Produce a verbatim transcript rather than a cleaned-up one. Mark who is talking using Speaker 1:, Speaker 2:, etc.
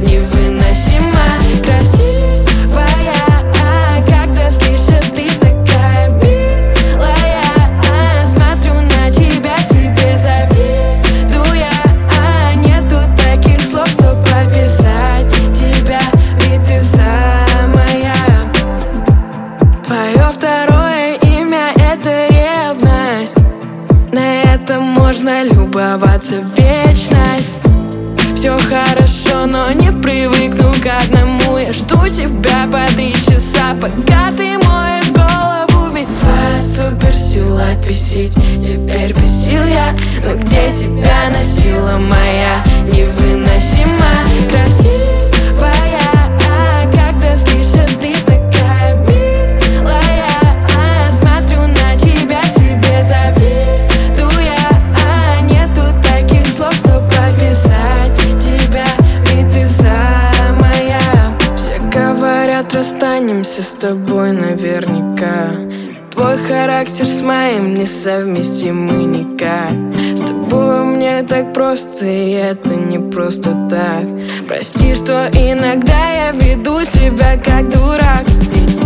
Speaker 1: невыносима. Красивая, а когда слышишь, ты такая милая. а Смотрю на тебя, себе завидуя. а Нету таких слов, чтоб описать тебя, ведь ты самая. Твое второе имя — это ревность. На это можно любоваться вечность. Все хорошо, но не привыкну к одному. Я жду тебя по три часа, пока ты моешь голову. Ведь твоя суперсила бесить теперь бесил я. Но где тебя носила моя невыносима? Красивая, а когда слышишь, ты такая милая. а Смотрю на тебя, себе завидуя. а Нету таких слов, чтоб описать тебя, ведь ты самая. Все говорят, расстанемся с тобой наверняка. Твой характер с моим несовместимы никак. С тобой мне так просто, и это не просто так. Прости, что иногда я веду себя как дурак.